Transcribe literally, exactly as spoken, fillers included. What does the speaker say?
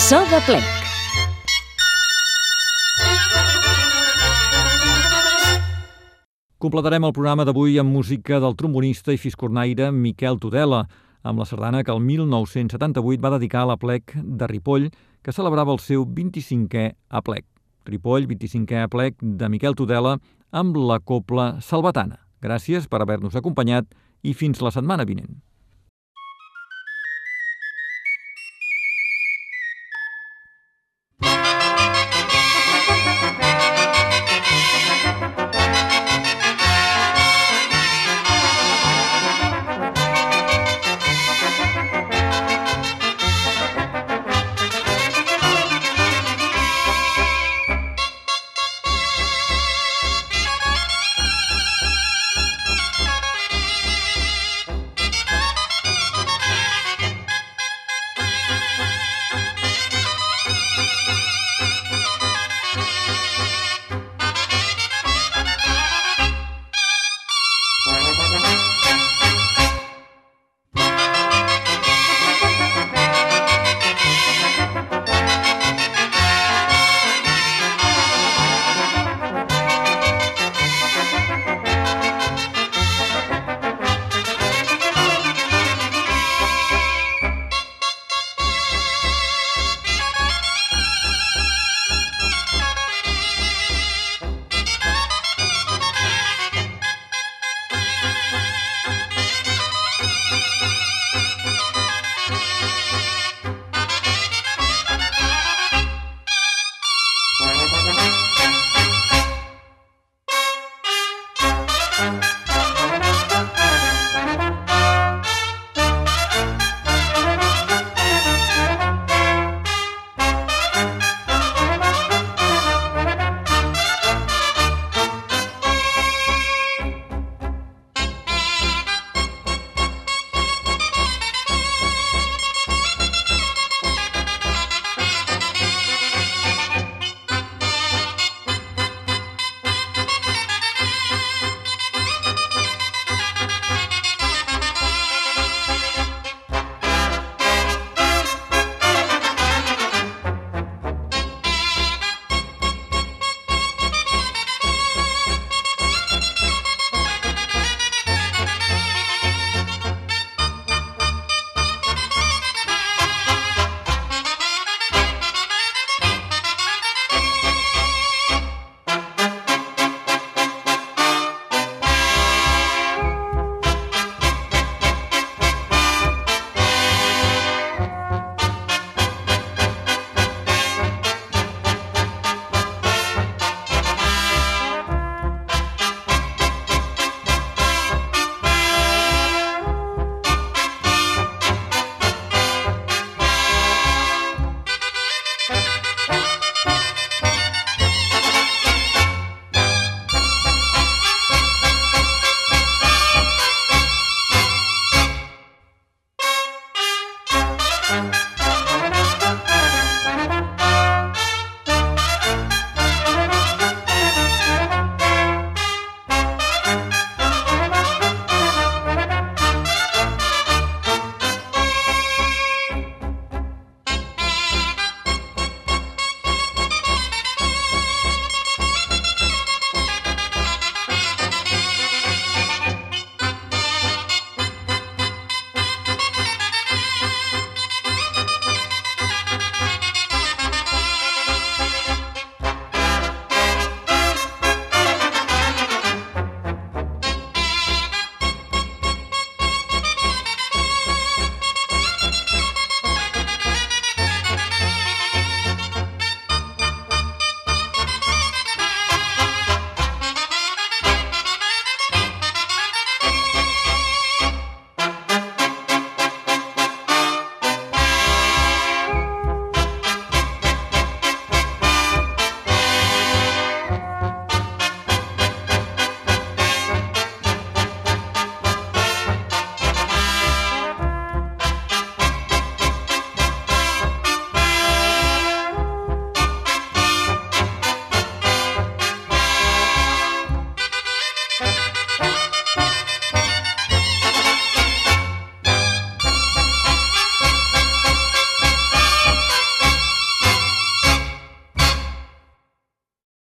So de plec. Completarem el programa d'avui amb música del trombonista i fiscornaire Miquel Tudela, amb la sardana que el mil nou-cents setanta-vuit va dedicar a l'Aplec de Ripoll, que celebrava el seu vint-i-cinquè Aplec. Ripoll, vint-i-cinquè Aplec de Miquel Tudela, amb la cobla salvatana. Gràcies per haver-nos acompanyat i fins la setmana vinent. Thank you.